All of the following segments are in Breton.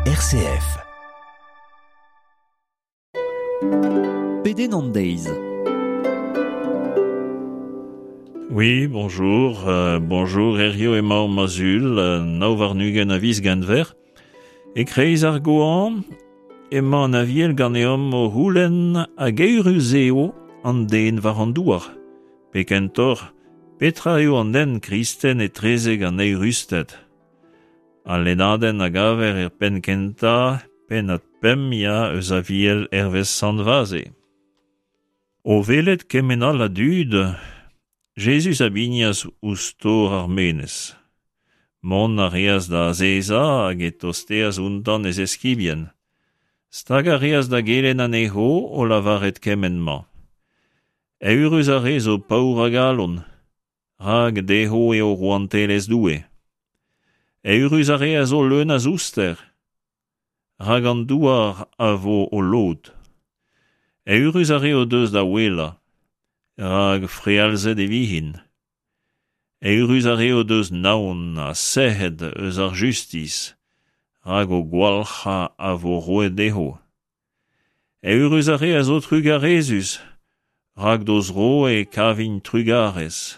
RCF. Pédénandeiz. Oui, bonjour. Bonjour, Erio et Mao Mazul, Nauvarnugen avis Ganver. Et kreiz ar goan, ema an aviel ganeom o houlen a geuruzeo an den var an douar. Pekentor, petra eo an den kristen e trezeg an eirustet. A lenaden a gaver pen kenta, pen at pem ya eus aviel ervez sanvaze. O velet kemenal a dud, Jesus abinias ustor armenes. Mon arias da zeza hag et osteas untan ez eskibien. Stag arias da gelen an eho o lavaret kemenma. Eurus arez o paur agalon, rag deho e o roanteles due. Eurus areas o leun az ouster, rag an douar a vo o lot. Eurus are o deus da wela, rag frealzet e vihin. Eurus are o deus naon a sehed eus ar justis, rag o gwalcha a vo roet deho. Eurus are a zo trugarezus, rag doz ro e kavin trugares.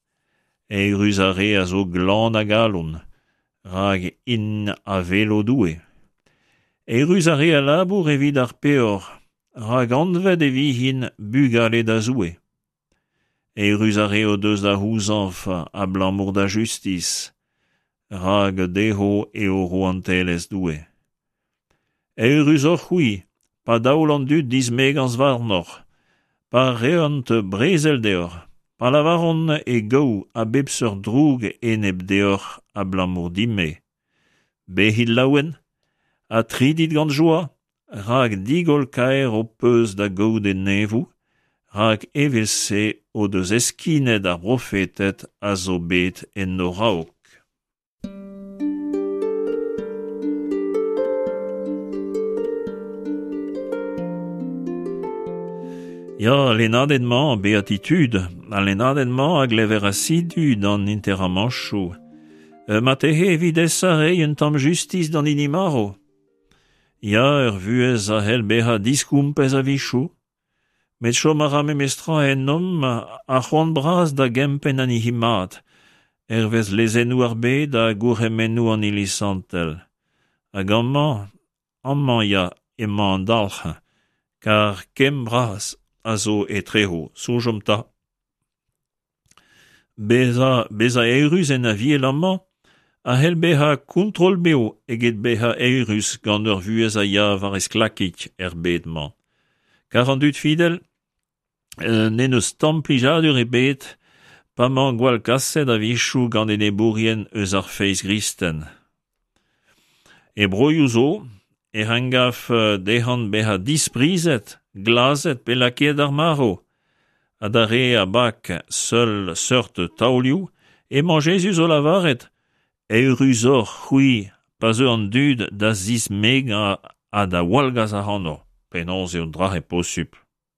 Eurus are a zo glan a galon, rag in a velo due. Eurus are a labour evit ar peor, rag anved e vihin bugale da zoue. Eurus are o deus da houzanf a blamour da justis, rag deho e o roanteles due. Eurus or c'hwi, pa daoul an dud dismeg an svarnor, pa reont brezel deor, pa lavaron e gau a bepseur droug enep deor a blamour dimme. Behil laouen, a tridit gant joa, rag digol kaer o peus da gau de nevou, rag evelse o deus eskinet ar profetet a zo bet en no raok. Ya, lenadedman beatitude, a lenadedman hag lever assidu dan interamanchou. Matehe evides arei un tam justis dan inimaro. Ya, vuez a hel beha diskompez a vichou. Met chom a rame mestra en nom a c'hoant bras da gempen an ihimat, vez lezenou ar bet da gourremenou an ilisantel. Hag amman ya ema an dalch, kar kem bras a zo e treho, soujom ta. Beza eurus en a viel amman, a hel beha kontrol beo eget beha eurus gant ur vuez a ya var esklakik bedman. Kar an dud fidel, nen eus tamplijadur e bet, pa man gwal kasset a vichou gant en e bourien eus ar feiz gristen. E broioù zo, e rengaf dehan beha disprizet, glazet pe laket ar maro, a dare a bak seul seurt taolioù, e man Jesus o lavaret, eurus or c'hwi pa zeu an dud da zis meg a da walgaz a hanno, penons eo dra e posup.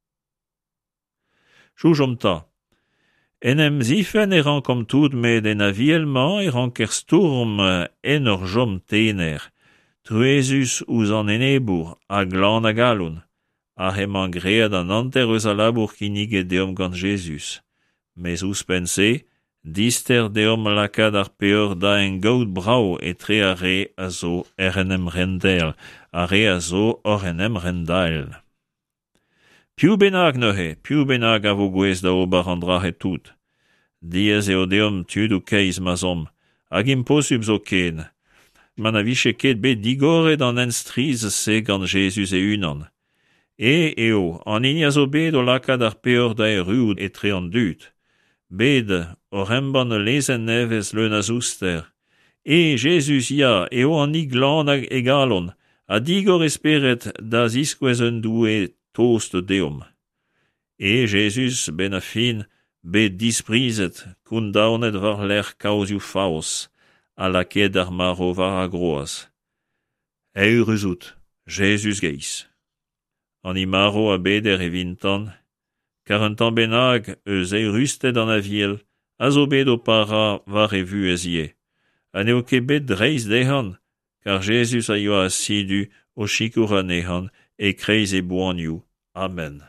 Choujom ta. Enem zifen e ran kom tout met en avielman e ran ker stourm en ur jom tener, truezus ouz an enebour a glan a galoun, a hemañ gread an anter eus a labour kinig e deom gant Jesus. Mez ouspense, dister deom lakad ar peor da en gaout brao e tre a re a zo enem rendel, a re a zo or enem rendail. Piou benag neuhe, piou benag a vo gwez da ober an drahe tout. Diez eo deom tud o keiz mazom, hag imposub zo ken. Man a viche ket bet digoret an enstriz se gant Jesus e unan. Eo, an ini a zo bet o lakad ar peor da e ruout e tre an dud. Bet o remban lezen nevez leun az ouster. Jesus ya, eo an i glan e galon, a digor esperet da ziskouez un doue toast deom. Jesus ben a fin, bet disprizet, koun daonet var l'er kaoziou faos, a laket ar maro var a groaz. Eurus out, Jesus geiz. An i maro a beder e vintan, kar un tan benag eus eurusted an aviel, a zo bet o para var e vu ez ie. A neo ket bet dreiz dehan, car Jesus a eu assidu o shikuranehan et kreiz e boanioù. Amen.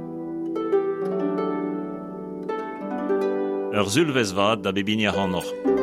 Ur zulvez vat da bebiniñ ac'hanoc'h.